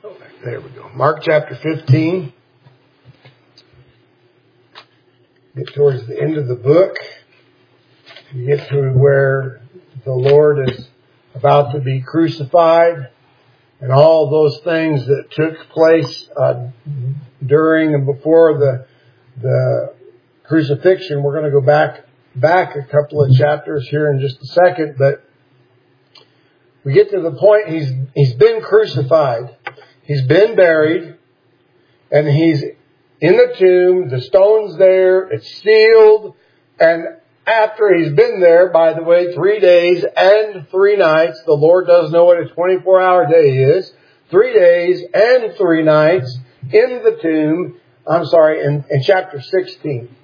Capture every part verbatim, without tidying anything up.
There we go. Mark chapter fifteen. Get towards the end of the book. You get to where the Lord is about to be crucified, and all those things that took place uh, during and before the the crucifixion. We're going to go back back a couple of chapters here in just a second, but we get to the point he's he's been crucified, he's been buried, and he's in the tomb. The stone's there, it's sealed, and after he's been there, by the way, three days and three nights, the Lord does know what a twenty-four hour day is, three days and three nights in the tomb, I'm sorry, in, in chapter sixteen,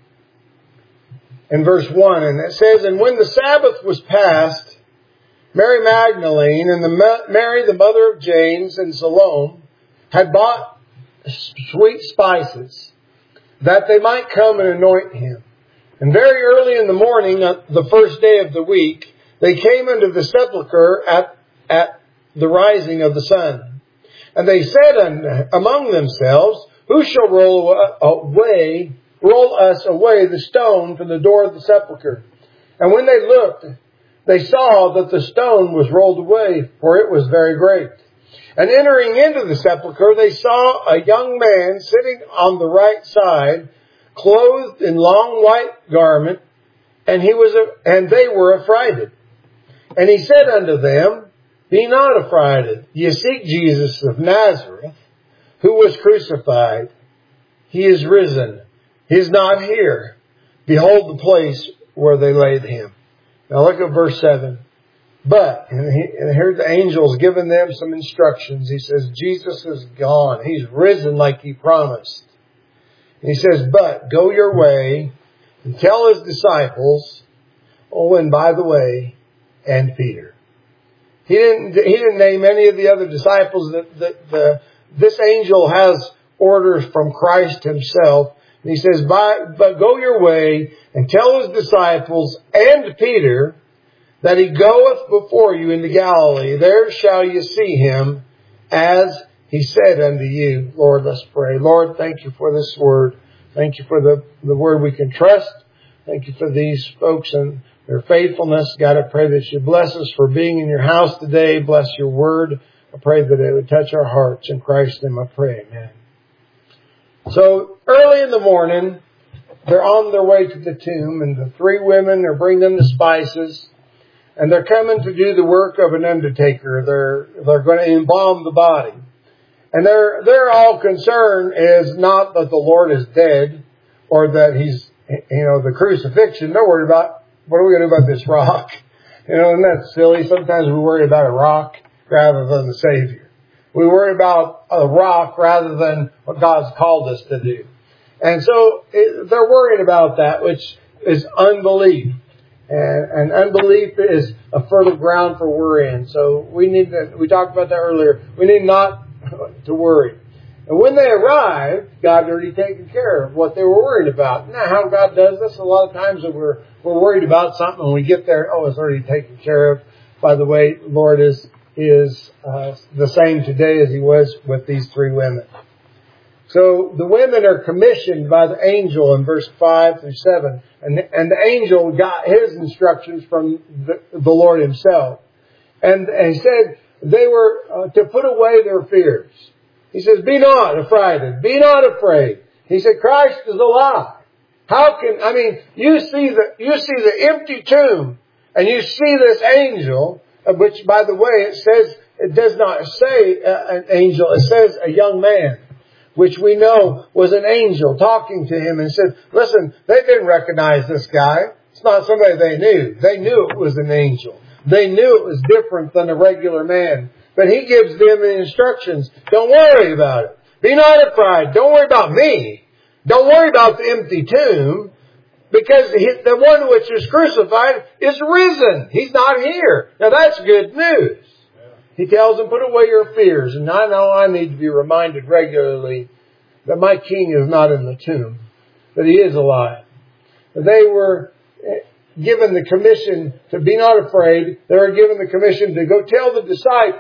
in verse one, and it says, "And when the Sabbath was past, Mary Magdalene and the Mary, the mother of James, and Salome had bought sweet spices, that they might come and anoint him. And very early in the morning, the first day of the week, they came into the sepulchre at, at the rising of the sun. And they said among themselves, Who shall roll away, roll us away the stone from the door of the sepulchre? And when they looked, they saw that the stone was rolled away, for it was very great. And entering into the sepulchre, they saw a young man sitting on the right side, clothed in long white garment, and he was, a, and they were affrighted. And he said unto them, Be not affrighted. Ye seek Jesus of Nazareth, who was crucified. He is risen. He is not here. Behold the place where they laid him." Now look at verse seven. But, and, he, and here the angel's giving them some instructions. He says, Jesus is gone. He's risen like he promised. And he says, but go your way and tell his disciples, oh, and by the way, and Peter. He didn't, he didn't name any of the other disciples. That, that the, this angel has orders from Christ himself. And he says, by, but go your way and tell his disciples and Peter that he goeth before you into Galilee. There shall you see him, as he said unto you. Lord, let's pray. Lord, thank you for this word. Thank you for the, the word we can trust. Thank you for these folks and their faithfulness. God, I pray that you bless us for being in your house today. Bless your word. I pray that it would touch our hearts. In Christ's name I pray. Amen. So early in the morning, they're on their way to the tomb, and the three women are bringing them the spices. And they're coming to do the work of an undertaker. They're, they're going to embalm the body. And their, their all concern is not that the Lord is dead or that he's, you know, the crucifixion. They're worried about, what are we going to do about this rock? You know, isn't that silly? Sometimes we worry about a rock rather than the Savior. We worry about a rock rather than what God's called us to do. And so it, they're worried about that, which is unbelief. And, and unbelief is a fertile ground for worry in. So we need to, we talked about that earlier. We need not to worry. And when they arrived, God had already taken care of what they were worried about. Isn't that how God does this? A lot of times that we're, we're worried about something and we get there, oh, it's already taken care of. By the way, the Lord is, is, uh, the same today as he was with these three women. So the women are commissioned by the angel in verse five through seven. And, and the angel got his instructions from the, the Lord himself. And, and he said they were uh, to put away their fears. He says, be not affrighted. Be not afraid. He said, Christ is alive. How can, I mean, you see the, you see the empty tomb and you see this angel, which by the way, it says, it does not say uh, an angel. It says a young man, which we know was an angel talking to him and said, listen, they didn't recognize this guy. It's not somebody they knew. They knew it was an angel. They knew it was different than a regular man. But he gives them instructions. Don't worry about it. Be not afraid. Don't worry about me. Don't worry about the empty tomb, because the one which is crucified is risen. He's not here. Now that's good news. He tells them, put away your fears. And I know I need to be reminded regularly that my King is not in the tomb, that he is alive. They were given the commission to be not afraid. They were given the commission to go tell the disciples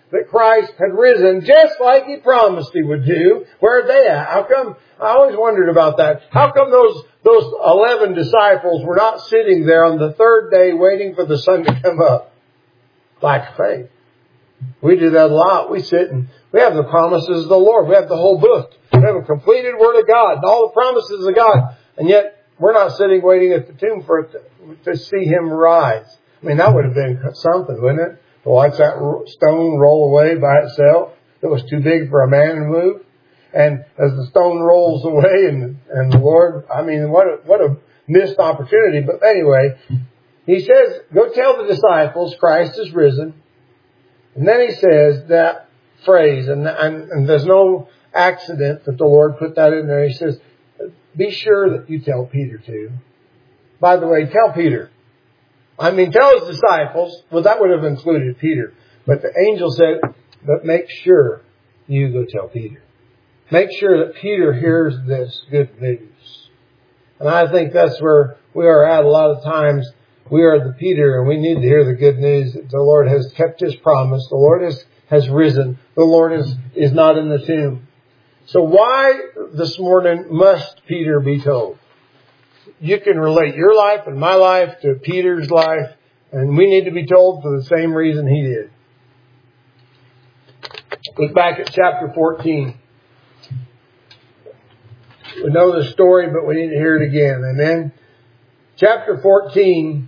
that Christ had risen just like He promised He would do. Where are they at? How come, I always wondered about that. How come those, those eleven disciples were not sitting there on the third day waiting for the sun to come up? Lack of faith. We do that a lot. We sit and we have the promises of the Lord. We have the whole book. We have a completed Word of God and all the promises of God. And yet we're not sitting waiting at the tomb for it to, to see Him rise. I mean, that would have been something, wouldn't it? To watch that stone roll away by itself. It was too big for a man to move. And as the stone rolls away and, and the Lord, I mean, what a, what a missed opportunity. But anyway, He says, go tell the disciples Christ is risen. And then He says that phrase, and, and, and there's no accident that the Lord put that in there. He says, be sure that you tell Peter too. By the way, tell Peter. I mean, tell His disciples. Well, that would have included Peter. But the angel said, but make sure you go tell Peter. Make sure that Peter hears this good news. And I think that's where we are at a lot of times. We are the Peter, and we need to hear the good news that the Lord has kept His promise. The Lord has, has risen. The Lord is, is not in the tomb. So why this morning must Peter be told? You can relate your life and my life to Peter's life, and we need to be told for the same reason he did. Look back at chapter fourteen. We know the story, but we need to hear it again. Amen. Chapter fourteen,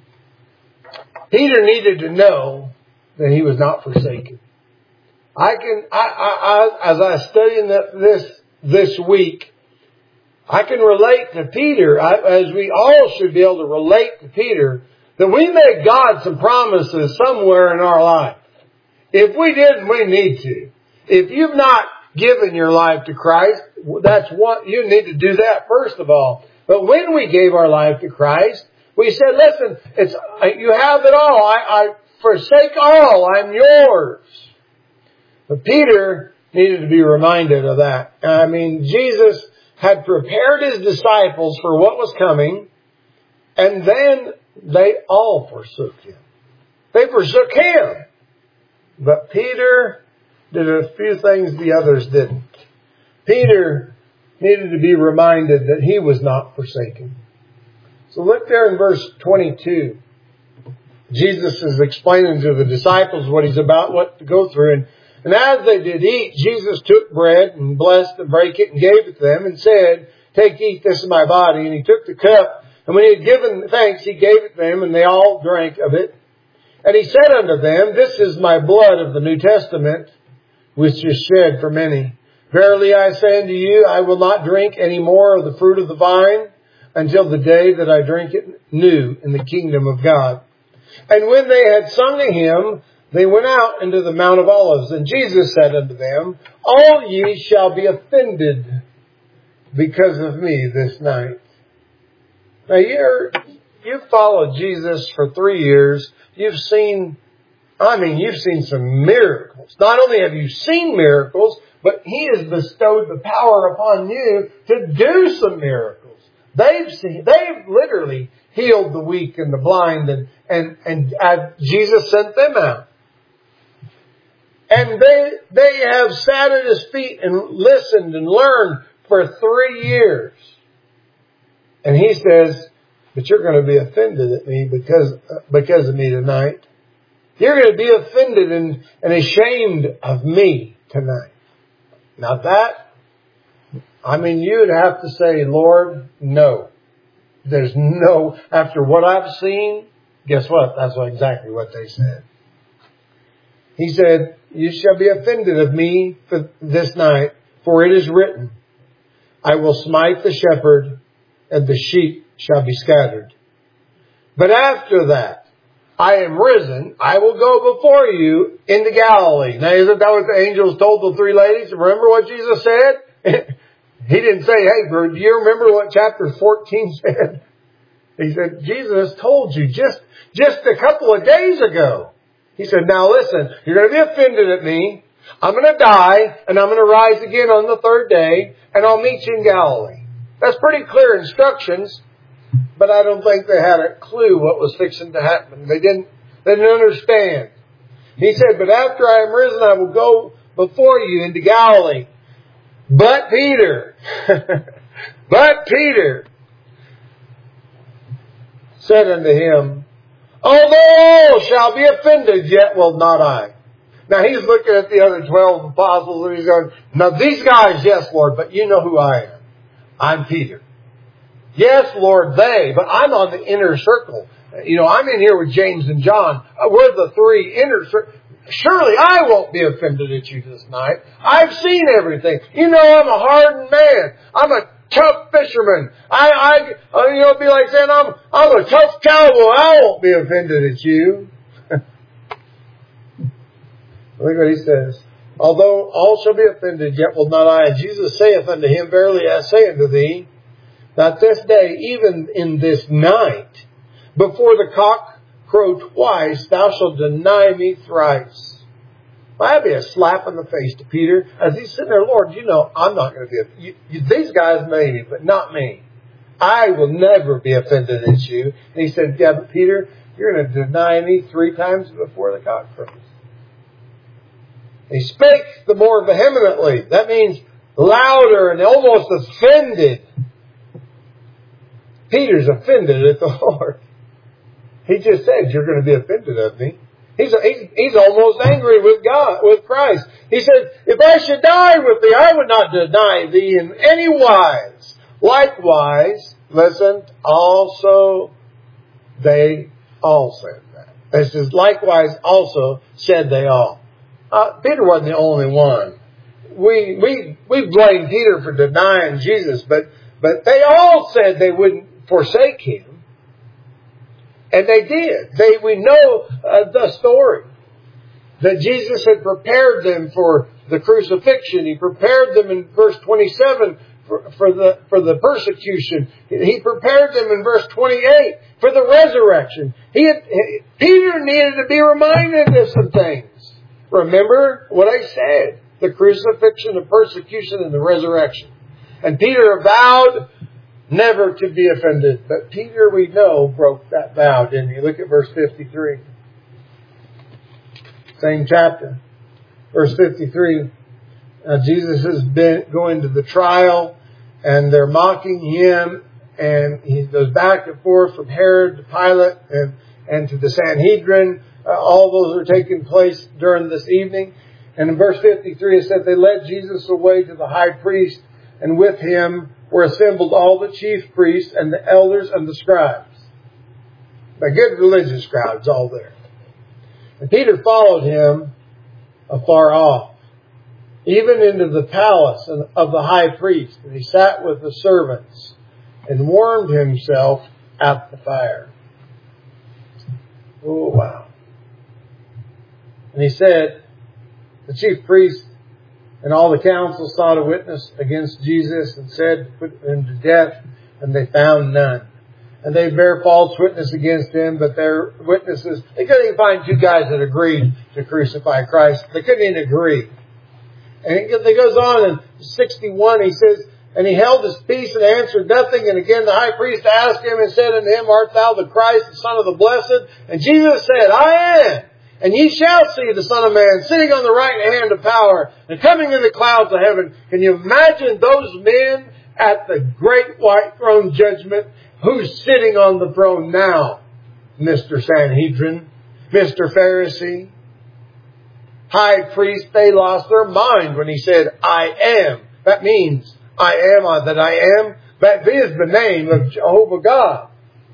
Peter needed to know that he was not forsaken. I can, I, I, I as I study this this week, I can relate to Peter, as we all should be able to relate to Peter, that we made God some promises somewhere in our life. If we didn't, we need to. If you've not given your life to Christ, that's what you need to do that first of all. But when we gave our life to Christ, we said, listen, it's, you have it all. I, I forsake all. I'm yours. But Peter needed to be reminded of that. I mean, Jesus had prepared His disciples for what was coming, and then they all forsook Him. They forsook Him. But Peter did a few things the others didn't. Peter needed to be reminded that he was not forsaken. So look there in verse twenty-two. Jesus is explaining to the disciples what He's about, what to go through. And And as they did eat, Jesus took bread and blessed and brake it and gave it to them and said, take, eat, this is my body. And He took the cup, and when He had given thanks, He gave it to them, and they all drank of it. And He said unto them, this is my blood of the New Testament, which is shed for many. Verily I say unto you, I will not drink any more of the fruit of the vine until the day that I drink it new in the kingdom of God. And when they had sung a hymn, they went out into the Mount of Olives, and Jesus said unto them, all ye shall be offended because of me this night. Now you're, you've followed Jesus for three years. You've seen, I mean, you've seen some miracles. Not only have you seen miracles, but He has bestowed the power upon you to do some miracles. They've seen, they've literally healed the weak and the blind, and, and, and uh, Jesus sent them out. And they, they have sat at His feet and listened and learned for three years. And He says, but you're going to be offended at me because, because of me tonight. You're going to be offended and, and ashamed of me tonight. Now that, I mean, you'd have to say, Lord, no. There's no, after what I've seen, guess what? That's what, exactly what they said. He said, you shall be offended of me for this night, for it is written, I will smite the shepherd, and the sheep shall be scattered. But after that, I am risen, I will go before you into Galilee. Now, isn't that what the angels told the three ladies? Remember what Jesus said? He didn't say, hey, do you remember what chapter fourteen said? He said, Jesus told you just, just a couple of days ago. He said, now listen, you're going to be offended at me. I'm going to die, and I'm going to rise again on the third day, and I'll meet you in Galilee. That's pretty clear instructions, but I don't think they had a clue what was fixing to happen. They didn't, they didn't understand. He said, but after I am risen, I will go before you into Galilee. But Peter, but Peter said unto him, although all shall be offended, yet will not I. Now he's looking at the other twelve apostles and he's going, now these guys, yes, Lord, but you know who I am. I'm Peter. Yes, Lord, they, but I'm on the inner circle. You know, I'm in here with James and John. We're the three inner circle. Surely I won't be offended at you this night. I've seen everything. You know, I'm a hardened man. I'm a tough fisherman. I, I, you know, it'd be like saying I'm, I'm a tough cowboy. I won't be offended at you. Look what he says. Although all shall be offended, yet will not I. And Jesus saith unto him, verily I say unto thee, that this day, even in this night, before the cock crow twice, thou shalt deny me thrice. Well, that'd be a slap in the face to Peter as he's sitting there. Lord, you know, I'm not going to be, a, you, you, these guys maybe, but not me. I will never be offended at you. And he said, yeah, but Peter, you're going to deny me three times before the cock crows. He spake the more vehemently. That means louder and almost offended. Peter's offended at the Lord. He just said, you're going to be offended at me. He's, he's, he's almost angry with God, with Christ. He said, if I should die with thee, I would not deny thee in any wise. Likewise, listen, also they all said that. This is likewise also said they all. Uh, Peter wasn't the only one. We, we, we blame Peter for denying Jesus, but, but they all said they wouldn't forsake him. And they did. They, we know uh, the story. That Jesus had prepared them for the crucifixion. He prepared them in verse twenty-seven for, for the, for the persecution. He prepared them in verse twenty-eight for the resurrection. He had, Peter needed to be reminded of some things. Remember what I said. The crucifixion, the persecution, and the resurrection. And Peter vowed never to be offended. But Peter, we know, broke that vow, didn't he? Look at verse fifty-three. Same chapter. Verse fifty-three. Now Jesus has been going to the trial, and they're mocking him, and he goes back and forth from Herod to Pilate and, and to the Sanhedrin. Uh, all those are taking place during this evening. And in verse fifty-three it said, they led Jesus away to the high priest, and with him were assembled all the chief priests and the elders and the scribes. A good religious crowds all there. And Peter followed him afar off, even into the palace of the high priest. And he sat with the servants and warmed himself at the fire. Oh, wow. And he said, the chief priest and all the council sought a witness against Jesus and said to put him to death, and they found none. And they bear false witness against him, but their witnesses, they couldn't even find two guys that agreed to crucify Christ. They couldn't even agree. And it goes on in sixty-one, he says, and he held his peace and answered nothing. And again the high priest asked him and said unto him, art thou the Christ, the Son of the Blessed? And Jesus said, I am. And ye shall see the Son of Man sitting on the right hand of power and coming in the clouds of heaven. Can you imagine those men at the great white throne judgment? Who's sitting on the throne now? Mister Sanhedrin, Mister Pharisee, high priest. They lost their mind when he said, I am. That means I am that I am. That is the name of Jehovah God.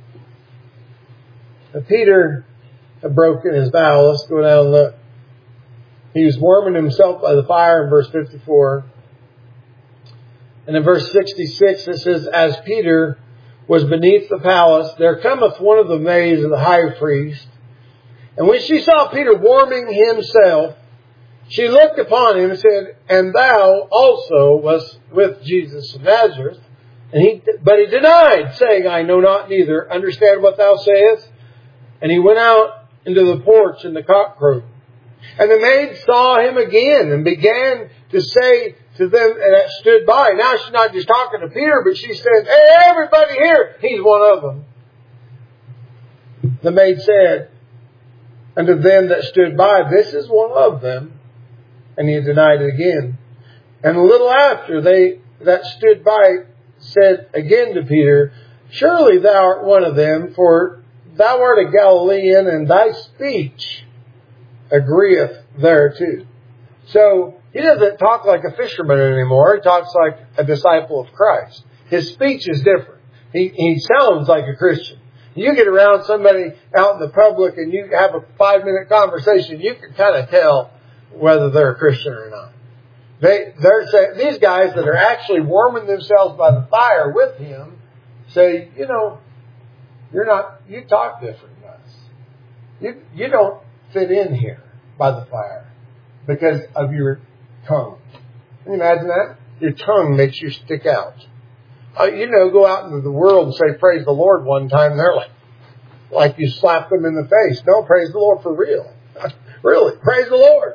And Peter had broken his vow. Let's go down and look. He was warming himself by the fire in verse fifty-four. And in verse sixty-six it says, as Peter was beneath the palace, there cometh one of the maids of the high priest. And when she saw Peter warming himself, she looked upon him and said, and thou also wast with Jesus of Nazareth. And he, but he denied, saying, I know not, neither understand what thou sayest. And he went out into the porch, and the cock crowed. And the maid saw him again and began to say to them that stood by. Now she's not just talking to Peter, but she said, hey, everybody here, he's one of them. The maid said unto them that stood by, this is one of them. And he denied it again. And a little after, they that stood by said again to Peter, surely thou art one of them, for thou art a Galilean, and thy speech agreeth thereto. So he doesn't talk like a fisherman anymore. He talks like a disciple of Christ. His speech is different. He, he sounds like a Christian. You get around somebody out in the public and you have a five minute conversation, you can kind of tell whether they're a Christian or not. They, they're saying, these guys that are actually warming themselves by the fire with him say, you know, you're not, you talk different than us. You, you don't fit in here by the fire because of your tongue. Can you imagine that? Your tongue makes you stick out. Uh, you know, go out into the world and say, praise the Lord one time, and they're like, like you slap them in the face. No, praise the Lord for real. Really, praise the Lord.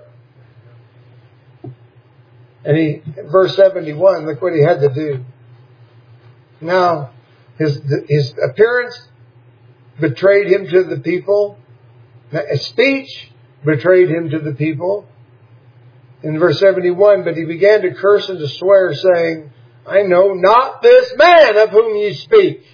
And he, verse seventy-one, look what he had to do. Now, his, his appearance betrayed him to the people. His speech betrayed him to the people. In verse seventy-one, but he began to curse and to swear, saying, I know not this man of whom ye speak.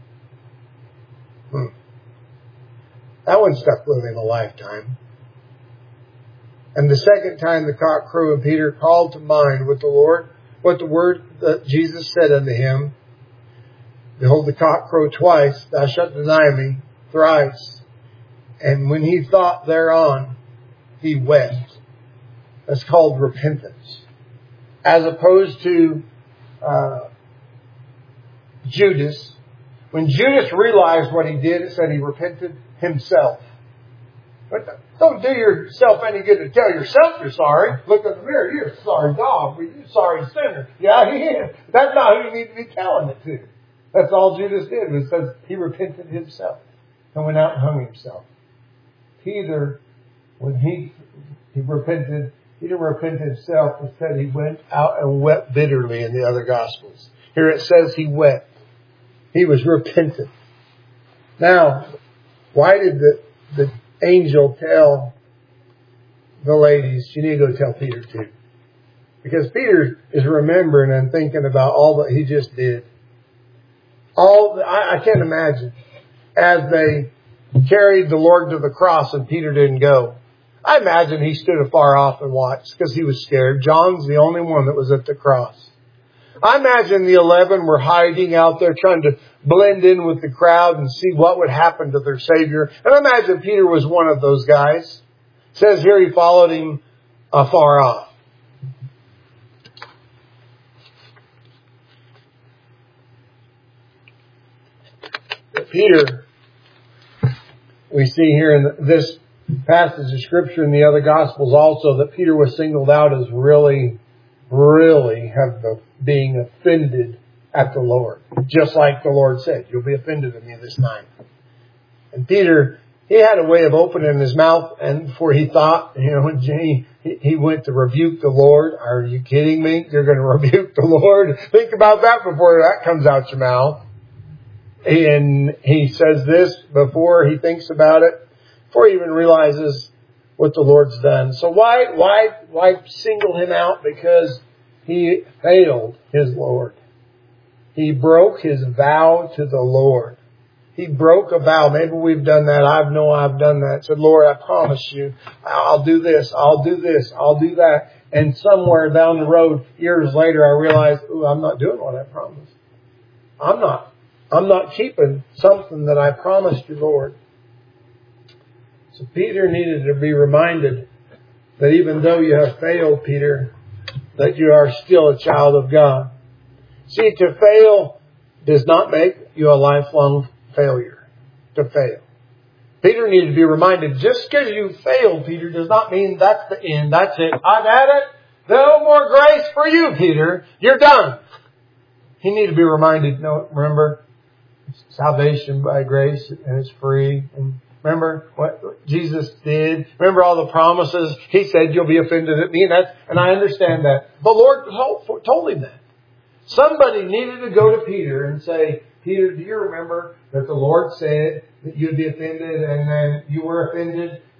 Hmm. That one stuck with him a lifetime. And the second time the cock crowed, and Peter called to mind what the Lord, what the word that Jesus said unto him, behold, the cock crowed twice, thou shalt deny me thrice. And when he thought thereon, he wept. That's called repentance. As opposed to uh, Judas. When Judas realized what he did, it said he repented himself. But don't do yourself any good to tell yourself you're sorry. Look in the mirror. You're a sorry dog. You're a sorry sinner. Yeah, he is. That's not who you need to be telling it to. That's all Judas did. It says he repented himself and went out and hung himself. Peter, when he he repented, he didn't repent himself. Instead, he went out and wept bitterly in the other Gospels. Here it says he wept. He was repentant. Now, why did the, the angel tell the ladies, you need to go tell Peter too? Because Peter is remembering and thinking about all that he just did. All I, I can't imagine as they carried the Lord to the cross and Peter didn't go. I imagine he stood afar off and watched because he was scared. John's the only one that was at the cross. I imagine the eleven were hiding out there trying to blend in with the crowd and see what would happen to their Savior. And I imagine Peter was one of those guys. It says here he followed him afar off. But Peter, we see here in this passage of Scripture in the other Gospels also that Peter was singled out as really, really have the, being offended at the Lord. Just like the Lord said, you'll be offended at me this time. And Peter, he had a way of opening his mouth, and before he thought, you know, when he, he went to rebuke the Lord. Are you kidding me? You're going to rebuke the Lord? Think about that before that comes out your mouth. And he says this before he thinks about it, before he even realizes what the Lord's done. So why, why, why single him out? Because he failed his Lord. He broke his vow to the Lord. He broke a vow. Maybe we've done that. I know I've done that. Said, Lord, I promise you, I'll do this. I'll do this. I'll do that. And somewhere down the road, years later, I realized, ooh, I'm not doing what I promised. I'm not. I'm not keeping something that I promised you, Lord. So Peter needed to be reminded that even though you have failed, Peter, that you are still a child of God. See, to fail does not make you a lifelong failure. To fail. Peter needed to be reminded, just because you failed, Peter, does not mean that's the end. That's it. I've had it. No more grace for you, Peter. You're done. He needed to be reminded, no, remember, salvation by grace and it's free. And remember what Jesus did. Remember all the promises. He said, you'll be offended at me. And, that's, and I understand that. The Lord told him that. Somebody needed to go to Peter and say, Peter, do you remember that the Lord said that you'd be offended and then you were offended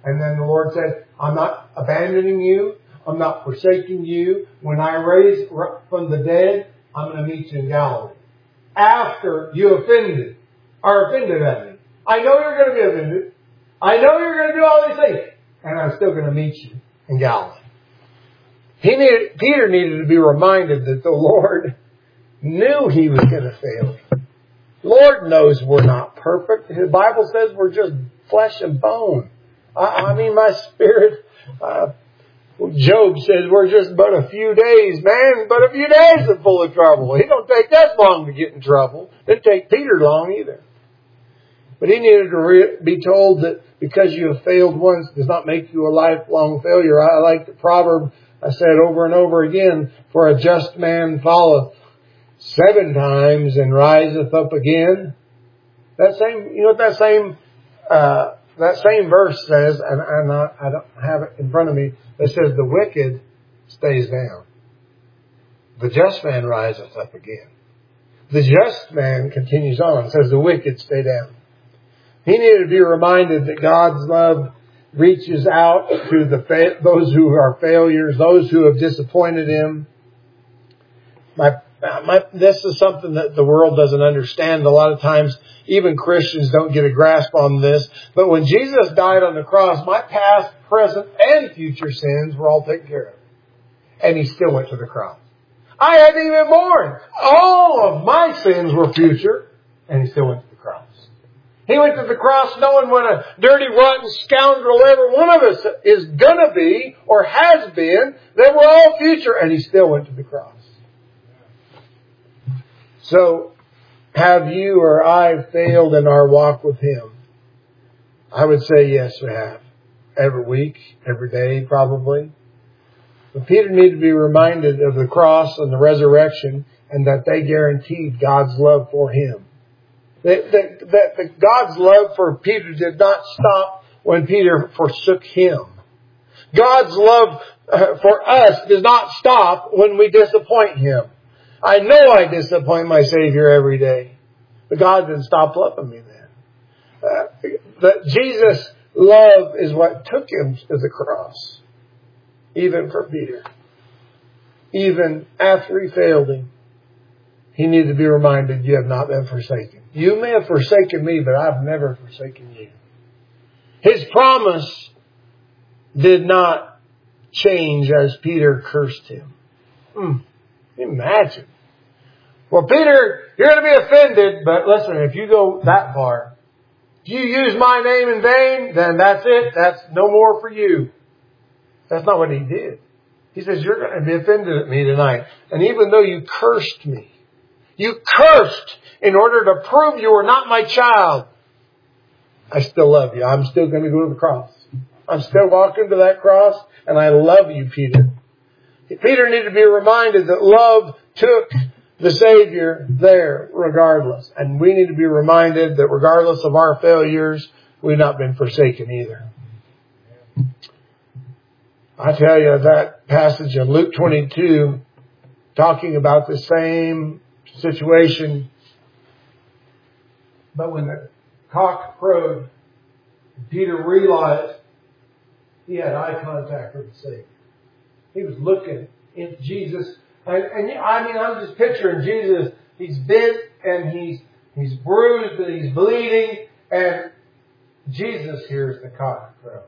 And then the Lord said, I'm not abandoning you. I'm not forsaking you. When I raise from the dead, I'm going to meet you in Galilee. After you offended, are offended at me. I know you're going to be offended. I know you're going to do all these things. And I'm still going to meet you in Galilee. He needed, Peter needed to be reminded that the Lord knew he was going to fail him. Lord knows we're not perfect. The Bible says we're just flesh and bone. I, I mean, my spirit, uh, Job says we're just but a few days, man, but a few days are full of trouble. It don't take that long to get in trouble. It didn't take Peter long either. But he needed to re- be told that because you have failed once does not make you a lifelong failure. I like the proverb I said over and over again, for a just man falleth seven times and riseth up again. That same, you know what that same, uh, that same verse says, and, and I, I don't have it in front of me, that says the wicked stays down. The just man riseth up again. The just man continues on, says the wicked stay down. He needed to be reminded that God's love reaches out to the fa- those who are failures, those who have disappointed Him. My, my, this is something that the world doesn't understand. A lot of times, even Christians don't get a grasp on this. But when Jesus died on the cross, my past, present, and future sins were all taken care of. And He still went to the cross. I hadn't even been born. All of my sins were future, and He still went to the cross. He went to the cross knowing what a dirty, rotten scoundrel every one of us is going to be or has been. They were all future, and He still went to the cross. So, have you or I failed in our walk with Him? I would say yes, we have. Every week, every day, probably. But Peter needed to be reminded of the cross and the resurrection, and that they guaranteed God's love for him. That, that, that, that God's love for Peter did not stop when Peter forsook Him. God's love uh, for us does not stop when we disappoint Him. I know I disappoint my Savior every day, but God didn't stop loving me then. Uh, that Jesus' love is what took Him to the cross, even for Peter. Even after he failed him, he needed to be reminded, you have not been forsaken. You may have forsaken me, but I've never forsaken you. His promise did not change as Peter cursed him. Hmm. Imagine. Well, Peter, you're going to be offended, but listen, if you go that far, if you use my name in vain, then that's it. That's no more for you. That's not what he did. He says, you're going to be offended at me tonight. And even though you cursed me, you cursed in order to prove you were not my child, I still love you. I'm still going to go to the cross. I'm still walking to that cross, and I love you, Peter. Peter needed to be reminded that love took the Savior there regardless. And we need to be reminded that regardless of our failures, we've not been forsaken either. I tell you, that passage in Luke twenty-two, talking about the same situation, but when the cock crowed, Peter realized he had eye contact with the Savior. He was looking at Jesus. And, and I mean, I'm just picturing Jesus. He's bent and he's he's bruised and he's bleeding. And Jesus hears the cock crow.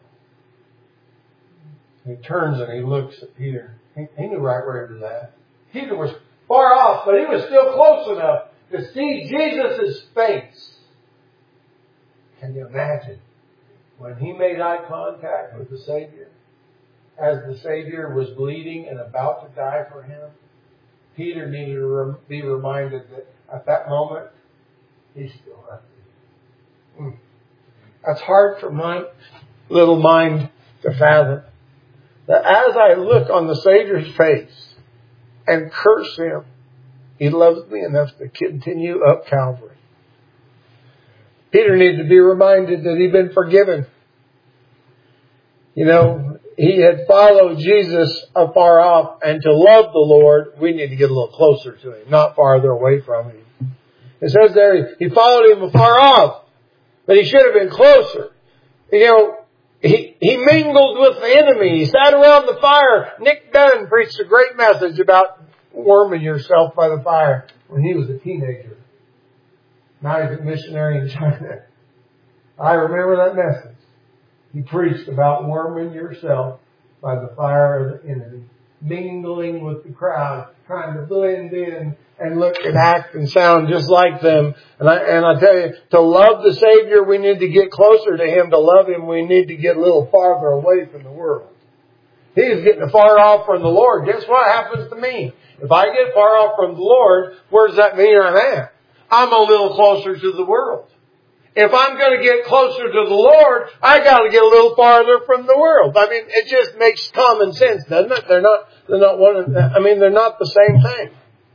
He turns and he looks at Peter. He, he knew right where he was at. Peter was far off, but he was still close enough to see Jesus' face. Can you imagine when he made eye contact with the Savior? As the Savior was bleeding and about to die for him, Peter needed to be reminded that at that moment, he still loved him. That's hard for my little mind to fathom. That as I look on the Savior's face and curse him, he loves me enough to continue up Calvary. Peter needed to be reminded that he'd been forgiven. You know, he had followed Jesus afar off, and to love the Lord, we need to get a little closer to him, not farther away from him. It says there, he followed him afar off, but he should have been closer. You know, He, he mingled with the enemy. He sat around the fire. Nick Dunn preached a great message about warming yourself by the fire when he was a teenager. Now he's a missionary in China. I remember that message. He preached about warming yourself by the fire of the enemy, mingling with the crowd, trying to blend in and look and act and sound just like them. And I, and I tell you, to love the Savior, we need to get closer to Him. To love Him, we need to get a little farther away from the world. He's getting far off from the Lord. Guess what happens to me? If I get far off from the Lord, where does that mean I'm at? I'm a little closer to the world. If I'm going to get closer to the Lord, I got to get a little farther from the world. I mean, it just makes common sense, doesn't it? They're not, they're not one of, I mean, they're not the same thing.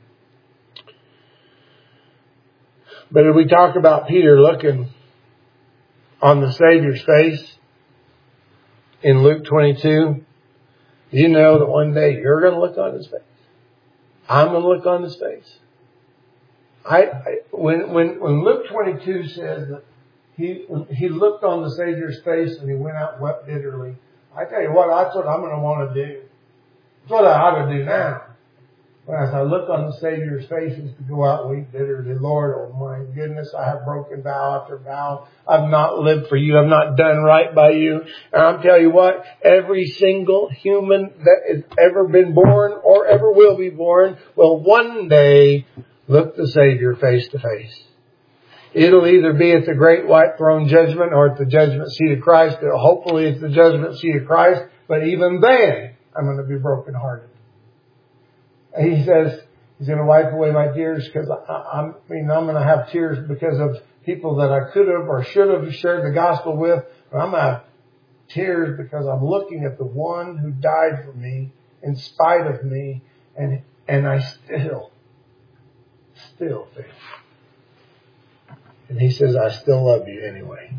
But if we talk about Peter looking on the Savior's face in Luke twenty-two, you know that one day you're going to look on His face. I'm going to look on His face. I, I when when when Luke twenty-two says that he he looked on the Savior's face and he went out and wept bitterly, I tell you what, that's what I'm going to want to do. That's what I ought to do now. When as I look on the Savior's face, is to go out and weep bitterly. Lord, oh my goodness, I have broken vow after vow. I've not lived for you. I've not done right by you. And I'll tell you what, every single human that has ever been born or ever will be born will one day look the Savior face to face. It'll either be at the great white throne judgment or at the judgment seat of Christ. Hopefully it's the judgment seat of Christ. But even then, I'm going to be brokenhearted. And He says He's going to wipe away my tears because I, I, I mean, I'm going to have tears because of people that I could have or should have shared the gospel with. But I'm going to have tears because I'm looking at the one who died for me in spite of me. And, and I still Still faith. And He says, I still love you anyway.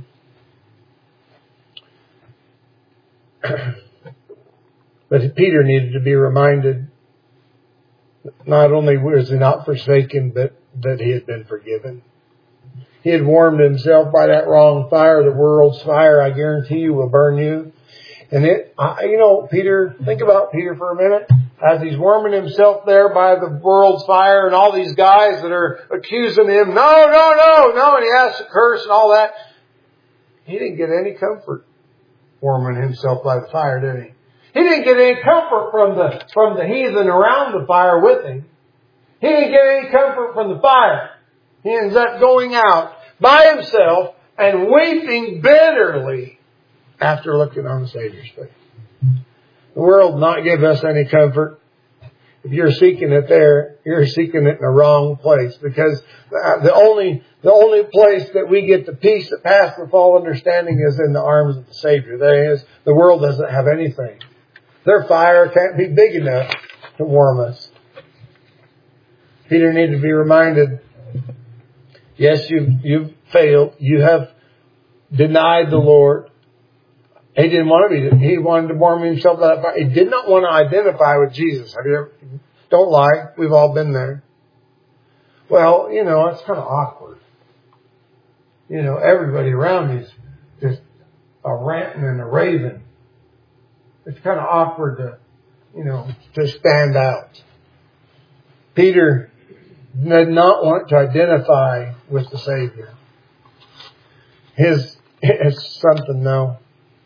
But Peter needed to be reminded, not only was he not forsaken, but that he had been forgiven. He had warmed himself by that wrong fire. The world's fire, I guarantee you, will burn you. And it, I, you know, Peter, think about Peter for a minute. As he's warming himself there by the world's fire and all these guys that are accusing him, no, no, no, no, and he has to curse and all that. He didn't get any comfort warming himself by the fire, did he? He didn't get any comfort from the, from the heathen around the fire with him. He didn't get any comfort from the fire. He ends up going out by himself and weeping bitterly after looking on the Savior's face. The world not give us any comfort. If you're seeking it there, you're seeking it in the wrong place, because the only the only place that we get the peace that passeth all understanding is in the arms of the Savior. There is, the world doesn't have anything. Their fire can't be big enough to warm us. Peter needed to be reminded, yes, you've, you've failed. You have denied the Lord. He didn't want to be, he wanted to warm himself to that fire. He did not want to identify with Jesus. Have you ever, don't lie, we've all been there. Well, you know, it's kind of awkward. You know, everybody around me is just a ranting and a raving. It's kind of awkward to, you know, to stand out. Peter did not want to identify with the Savior. His, it's something though.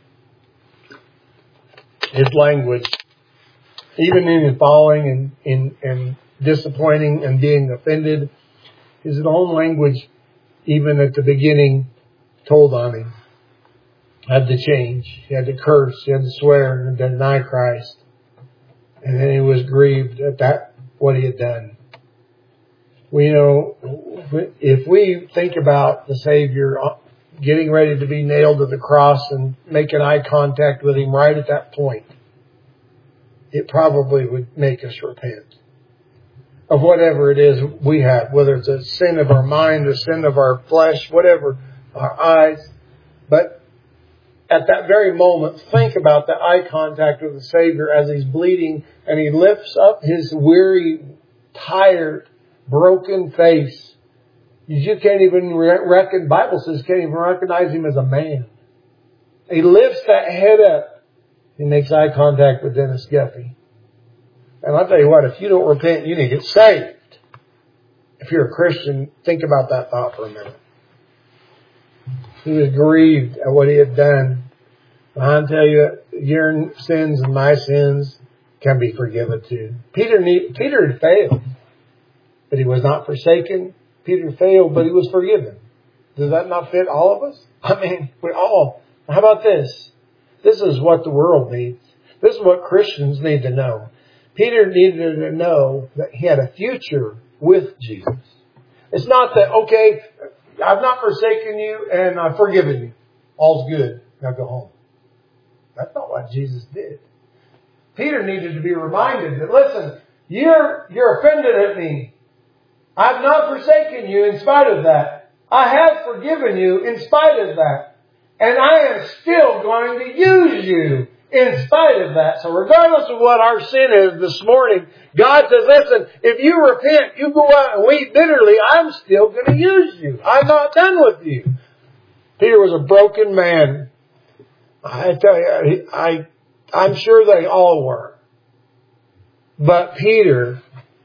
His language, even in his falling and, and, and disappointing and being offended, his own language, even at the beginning, told on him. Had to change. He had to curse. He had to swear and deny Christ. And then he was grieved at that, what he had done. We know, if we think about the Savior getting ready to be nailed to the cross and making eye contact with him right at that point, it probably would make us repent of whatever it is we have, whether it's a sin of our mind, a sin of our flesh, whatever, our eyes. But at that very moment, think about the eye contact with the Savior as he's bleeding and he lifts up his weary, tired, broken face. You can't even reckon, Bible says, can't even recognize him as a man. He lifts that head up. He makes eye contact with Dennis Guffey. And I'll tell you what, if you don't repent, you need to get saved. If you're a Christian, think about that thought for a minute. He was grieved at what he had done. And I'll tell you, your sins and my sins can be forgiven too. Peter need, Peter had failed, but he was not forsaken. Peter failed, but he was forgiven. Does that not fit all of us? I mean, we all. How about this? This is what the world needs. This is what Christians need to know. Peter needed to know that he had a future with Jesus. It's not that, okay, I've not forsaken you and I've forgiven you. All's good. Now go home. That's not what Jesus did. Peter needed to be reminded that, listen, you're, you're offended at me. I've not forsaken you in spite of that. I have forgiven you in spite of that. And I am still going to use you in spite of that. So regardless of what our sin is this morning, God says, listen, if you repent, you go out and weep bitterly, I'm still going to use you. I'm not done with you. Peter was a broken man. I tell you, I, I'm sure they all were. But Peter,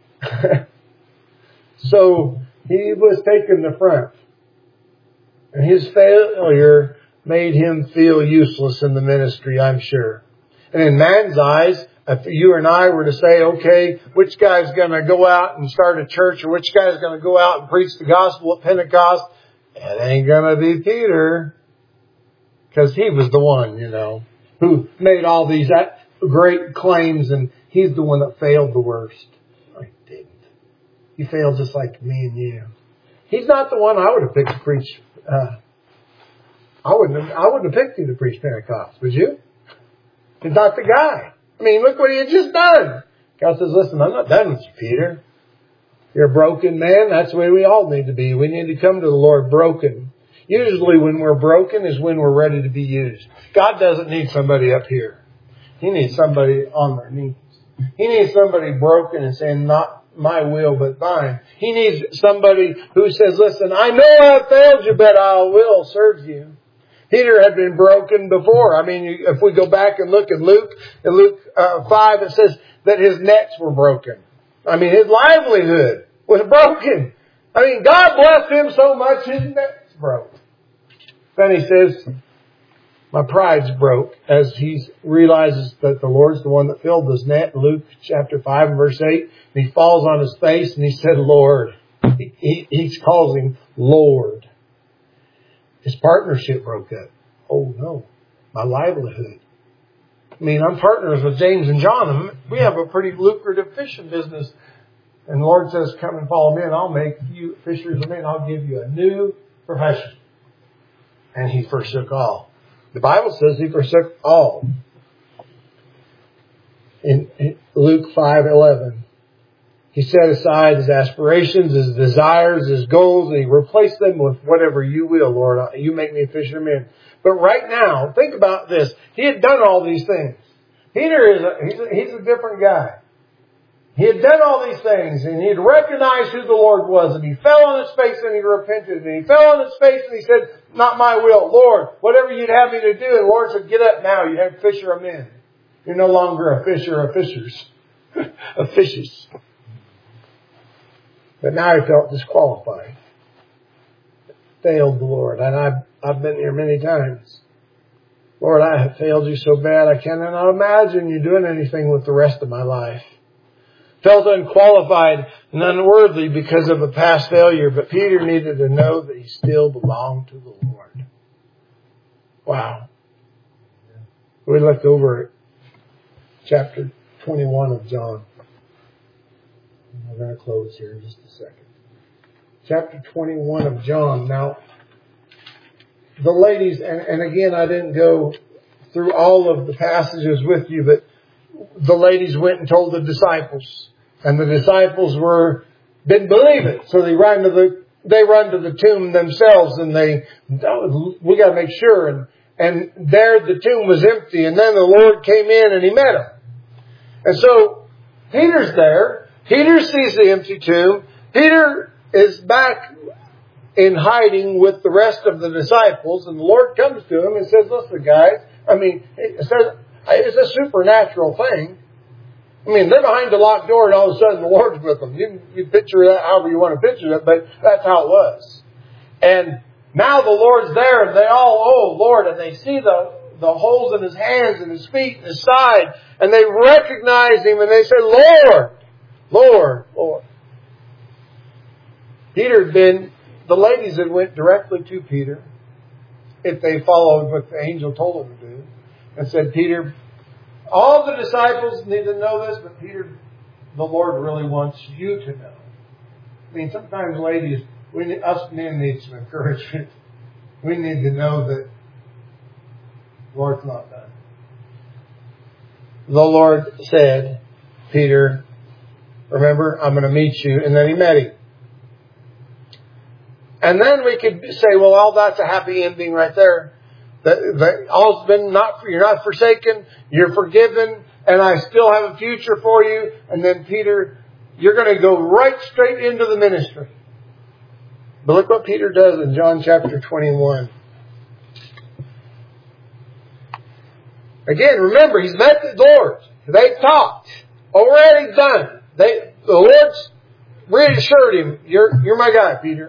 so he was taking the front. And his failure made him feel useless in the ministry, I'm sure. And in man's eyes, if you and I were to say, okay, which guy's going to go out and start a church, or which guy's going to go out and preach the gospel at Pentecost, it ain't going to be Peter. Because he was the one, you know, who made all these great claims, and he's the one that failed the worst. I didn't. He failed just like me and you. He's not the one I would have picked to preach. Uh, I wouldn't have, I wouldn't have picked him to preach Pentecost, would you? He's not the guy. I mean, look what he had just done. God says, listen, I'm not done with you, Peter. You're a broken man. That's the way we all need to be. We need to come to the Lord broken. Usually when we're broken is when we're ready to be used. God doesn't need somebody up here. He needs somebody on their knees. He needs somebody broken and saying, not my will, but thine. He needs somebody who says, listen, I know I've failed you, but I will serve you. Peter had been broken before. I mean, if we go back and look at Luke, in Luke uh, five, it says that his nets were broken. I mean, his livelihood was broken. I mean, God blessed him so much, his nets broke. Then he says, my pride's broke, as he realizes that the Lord's the one that filled his net. Luke chapter five and verse eight. And he falls on his face and he said, Lord. He, he, he calls him Lord. His partnership broke up. Oh no, my livelihood. I mean, I'm partners with James and John. We have a pretty lucrative fishing business. And the Lord says, come and follow me and I'll make you fishers of men. I'll give you a new profession. And he forsook all. The Bible says he forsook all. In Luke five eleven, he set aside his aspirations, his desires, his goals, and he replaced them with whatever you will, Lord. You make me a fisherman. But right now, think about this. He had done all these things. Peter is a, he's, a, he's a different guy. He had done all these things, and he had recognized who the Lord was, and he fell on his face and he repented, and he fell on his face and he said, not my will, Lord, whatever you'd have me to do. And the Lord said, get up now, you have fisher of men. You're no longer a fisher of fishers, of fishes. But now he felt disqualified. Failed the Lord, and I've, I've been here many times. Lord, I have failed you so bad, I cannot imagine you doing anything with the rest of my life. Felt unqualified and unworthy because of a past failure. But Peter needed to know that he still belonged to the Lord. Wow. We looked over at chapter twenty-one of John. I'm going to close here in just a second. Chapter twenty-one of John. Now, the ladies, and, and again, I didn't go through all of the passages with you, but the ladies went and told the disciples. And the disciples were, didn't believe it. So they ran to the, they run to the tomb themselves and they, oh, we got to make sure. And, and there the tomb was empty. And then the Lord came in and he met them. And so Peter's there. Peter sees the empty tomb. Peter is back in hiding with the rest of the disciples, and the Lord comes to him and says, listen, guys, I mean, it says it's a supernatural thing. I mean, they're behind a locked door and all of a sudden the Lord's with them. You, you picture that however you want to picture it, but that's how it was. And now the Lord's there and they all, oh Lord, and they see the, the holes in His hands and His feet and His side, and they recognize Him and they say, Lord, Lord, Lord. Peter had been, the ladies had went directly to Peter, if they followed what the angel told them to do, and said, Peter, all the disciples need to know this, but Peter, the Lord really wants you to know. I mean, sometimes, ladies, we need, us men need some encouragement. We need to know that the Lord's not done. The Lord said, Peter, remember, I'm going to meet you. And then He met him. And then we could say, well, all that's a happy ending right there. That, that all's been not, you're not forsaken, you're forgiven, and I still have a future for you. And then Peter, you're going to go right straight into the ministry. But look what Peter does in John chapter twenty-one. Again, remember, he's met the Lord. They've talked. Already done. They, the Lord's reassured him, you're, you're my guy, Peter.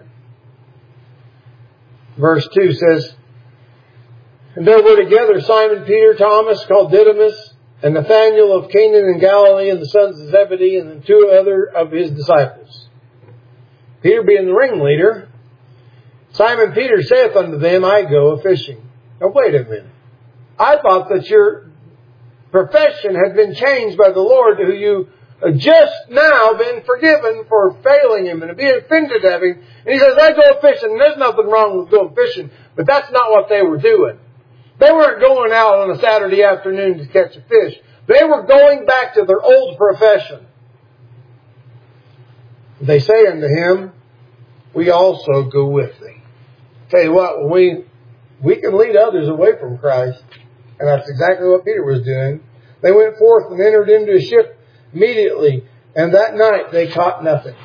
Verse two says, and there were together Simon Peter, Thomas, called Didymus, and Nathanael of Canaan in Galilee, and the sons of Zebedee, and the two other of his disciples. Peter being the ringleader, Simon Peter saith unto them, I go a-fishing. Now wait a minute. I thought that your profession had been changed by the Lord, who you had just now been forgiven for failing Him and being offended at Him. And He says, I go fishing. And there's nothing wrong with going fishing, but that's not what they were doing. They weren't going out on a Saturday afternoon to catch a fish. They were going back to their old profession. They say unto him, we also go with thee. Tell you what, we, we can lead others away from Christ. And that's exactly what Peter was doing. They went forth and entered into a ship immediately. And that night they caught nothing.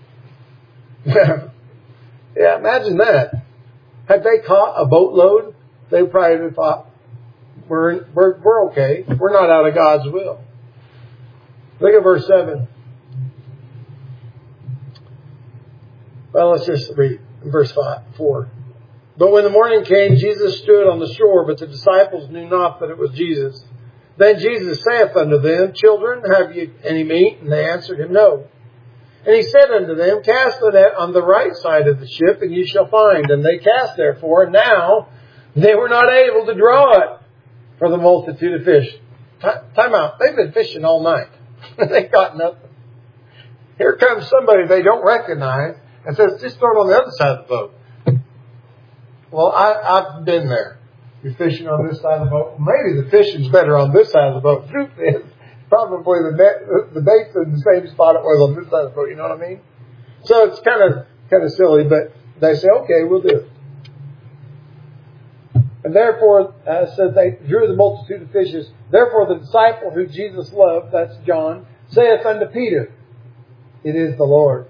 Yeah, imagine that. Had they caught a boatload, they probably would have thought, we're, we're, we're okay. We're not out of God's will. Look at verse seven. Well, let's just read verse five, four. But when the morning came, Jesus stood on the shore, but the disciples knew not that it was Jesus. Then Jesus saith unto them, Children, have ye any meat? And they answered him, No. And he said unto them, Cast the net on the right side of the ship, and ye shall find. And they cast therefore, and now they were not able to draw it for the multitude of fish. Time out. They've been fishing all night. They got nothing. Here comes somebody they don't recognize and says, just throw it on the other side of the boat. Well, I, I've been there. You're fishing on this side of the boat. Maybe the fishing's better on this side of the boat. Truth is, probably the net, the bait's in the same spot it was on this side of the boat. You know what I mean? So it's kind of kind of silly, but they say, okay, we'll do it. And therefore, uh, said they drew the multitude of fishes. Therefore, the disciple who Jesus loved, that's John, saith unto Peter, It is the Lord.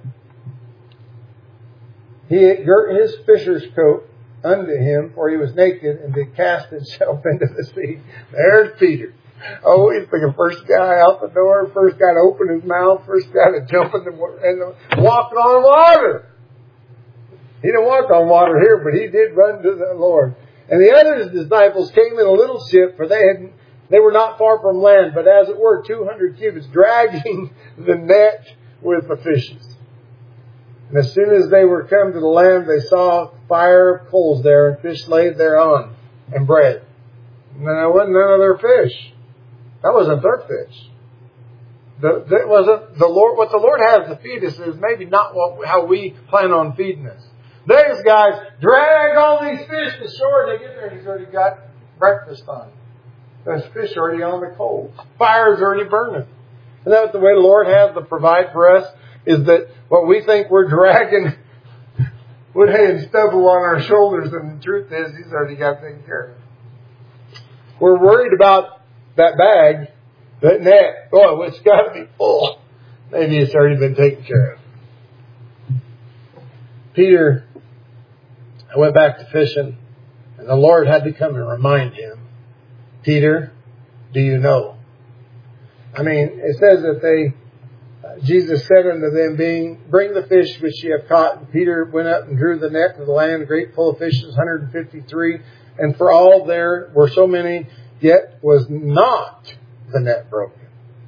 He girt his fisher's coat unto him, for he was naked, and did cast himself into the sea. There's Peter. Oh, he's the first guy out the door, first guy to open his mouth, first guy to jump in the, in the walking on water. He didn't walk on water here, but he did run to the Lord. And the other disciples came in a little ship, for they had they were not far from land, but as it were two hundred cubits, dragging the net with the fishes. And as soon as they were come to the land, they saw fire of coals there, and fish laid thereon, and bread. And there wasn't none of their fish. That wasn't their fish. The, that wasn't the Lord. What the Lord has to feed us is maybe not what how we plan on feeding us. These guys drag all these fish to shore, and they get there, and he's already got breakfast on. There's fish already on the coals. Fire's already burning. And that's the way the Lord has to provide for us, is that what we think we're dragging wood, hay, and stubble on our shoulders, and the truth is, He's already got taken care of. We're worried about that bag, that net. Oh, it's got to be full. Maybe it's already been taken care of. Peter I went back to fishing, and the Lord had to come and remind him, Peter, do you know? I mean, it says that they, uh, Jesus said unto them, being, bring the fish which ye have caught. And Peter went up and drew the net of the land, a great full of fishes, one hundred fifty-three. And for all there were so many, yet was not the net broken.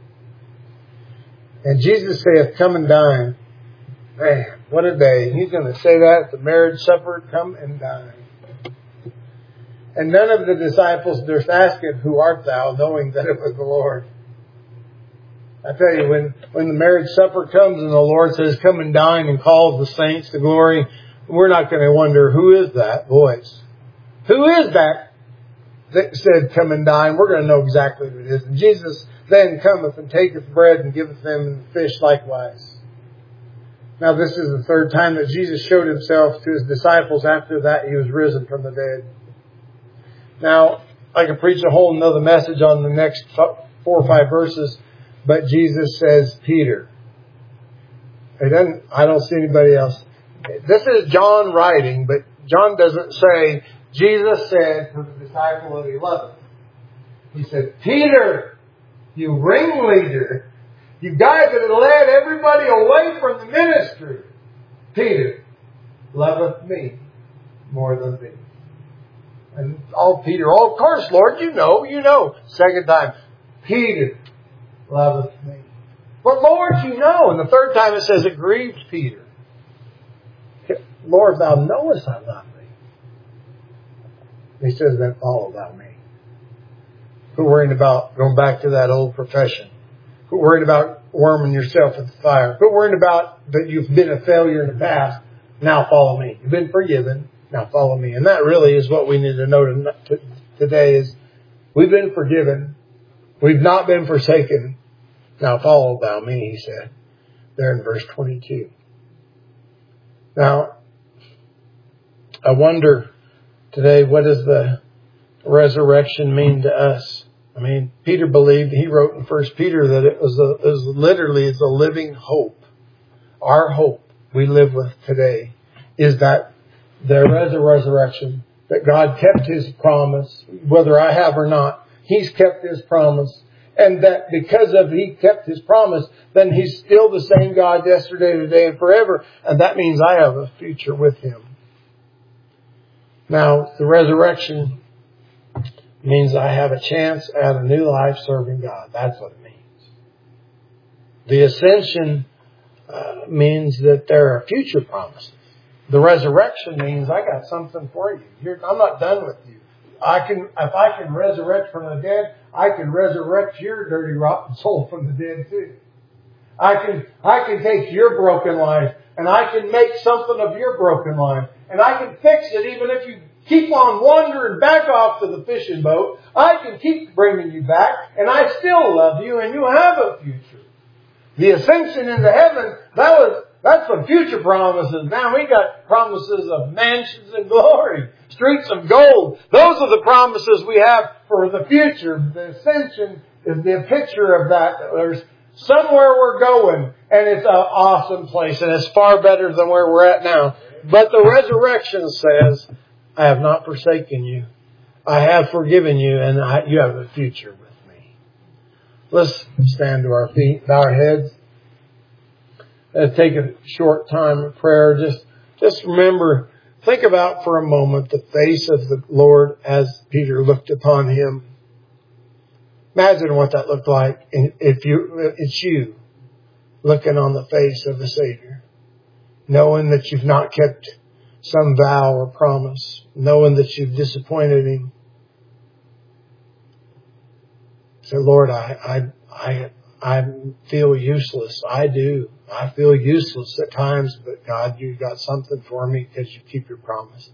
And Jesus saith, come and dine. Man, what a day. He's going to say that at the marriage supper, come and dine. And none of the disciples durst ask him, who art thou, knowing that it was the Lord. I tell you, when, when the marriage supper comes and the Lord says, come and dine, and calls the saints to glory, we're not going to wonder, who is that voice? Who is that that said, come and dine? We're going to know exactly who it is. And Jesus then cometh and taketh bread and giveth them fish likewise. Now this is the third time that Jesus showed himself to his disciples. After that, he was risen from the dead. Now, I could preach a whole another message on the next four or five verses, but Jesus says, Peter. It doesn't, I don't see anybody else. This is John writing, but John doesn't say, Jesus said to the disciple of the eleven. He said, Peter, you ringleader, you guy that had led everybody away from the ministry. Peter loveth me more than thee. And all Peter, oh, of course, Lord, you know, you know. Second time, Peter loveth me. But Lord, you know. And the third time it says it grieved Peter. Lord, thou knowest I love thee. He says, then follow thou me. Quit worrying about going back to that old profession. Quit worrying about warming yourself at the fire. Quit worrying about that you've been a failure in the past. Now follow me. You've been forgiven. Now follow me. And that really is what we need to know today is we've been forgiven. We've not been forsaken. Now follow thou me, he said. There in verse twenty-two. Now, I wonder today, what does the resurrection mean to us? I mean, Peter believed, he wrote in First Peter that it was, a, it was literally it's a living hope. Our hope we live with today is that there is a resurrection, that God kept his promise, whether I have or not. He's kept his promise. And that because of he kept his promise, then he's still the same God yesterday, today, and forever. And that means I have a future with him. Now, the resurrection means I have a chance at a new life serving God. That's what it means. The ascension uh, means that there are future promises. The resurrection means I got something for you. You're, I'm not done with you. I can, if I can resurrect from the dead, I can resurrect your dirty, rotten soul from the dead too. I can, I can take your broken life and I can make something of your broken life. And I can fix it even if you keep on wandering back off to the fishing boat. I can keep bringing you back and I still love you and you have a future. The ascension into heaven, that was, that's the future promises. Now we got promises of mansions and glory, streets of gold. Those are the promises we have for the future. The ascension is the picture of that. There's somewhere we're going and it's an awesome place and it's far better than where we're at now. But the resurrection says, I have not forsaken you. I have forgiven you and I, you have a future with me. Let's stand to our feet, bow our heads. Uh, take a short time of prayer. Just, just remember, think about for a moment the face of the Lord as Peter looked upon him. Imagine what that looked like if you, it's you looking on the face of the Savior, knowing that you've not kept some vow or promise, knowing that you've disappointed him. Say, Lord, I, I, I, I feel useless. I do. I feel useless at times, but God, you got something for me because you keep your promises.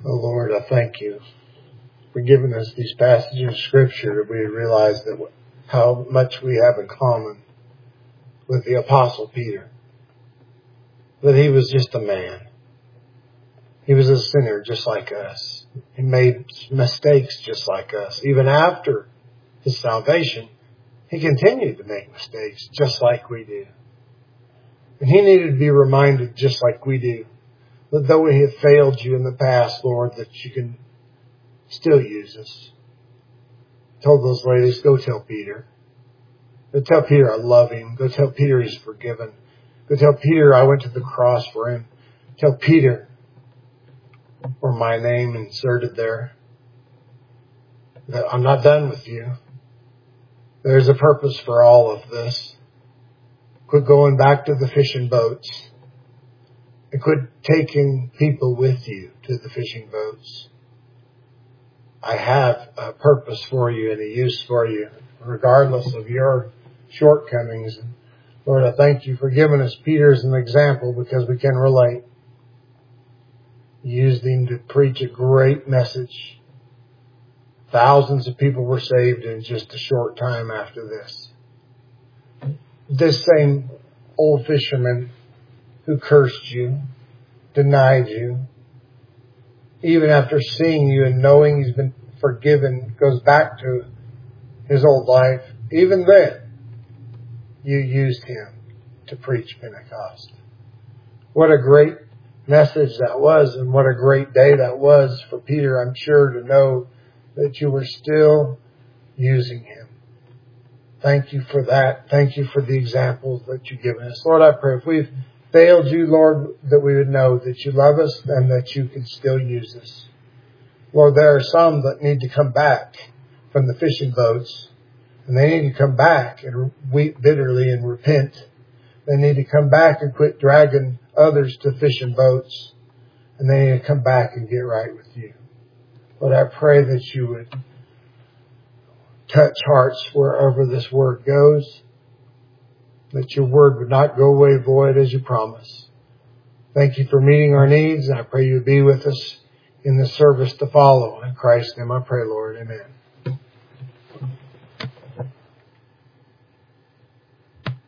Oh Lord, I thank you for giving us these passages of Scripture that we realize that how much we have in common with the Apostle Peter. That he was just a man. He was a sinner just like us. He made mistakes just like us. Even after his salvation, he continued to make mistakes just like we do. And he needed to be reminded just like we do that though we have failed you in the past, Lord, that you can still use us. I told those ladies, go tell Peter. Go tell Peter I love him. Go tell Peter he's forgiven. Go tell Peter I went to the cross for him. Tell Peter, or my name inserted there, that I'm not done with you. There's a purpose for all of this. Quit going back to the fishing boats. And quit taking people with you to the fishing boats. I have a purpose for you and a use for you, regardless of your shortcomings. Lord, I thank you for giving us Peter as an example because we can relate. You used him to preach a great message. Thousands of people were saved in just a short time after this. This same old fisherman who cursed you, denied you, even after seeing you and knowing he's been forgiven, goes back to his old life. Even then, you used him to preach Pentecost. What a great message that was, and what a great day that was for Peter, I'm sure, to know that you were still using him. Thank you for that. Thank you for the examples that you've given us. Lord, I pray if we've failed you, Lord, that we would know that you love us and that you can still use us. Lord, there are some that need to come back from the fishing boats, and they need to come back and weep bitterly and repent. They need to come back and quit dragging others to fishing boats, and they need to come back and get right with you. Lord, I pray that you would touch hearts wherever this word goes, that your word would not go away void as you promise. Thank you for meeting our needs, and I pray you would be with us in the service to follow. In Christ's name I pray, Lord. Amen.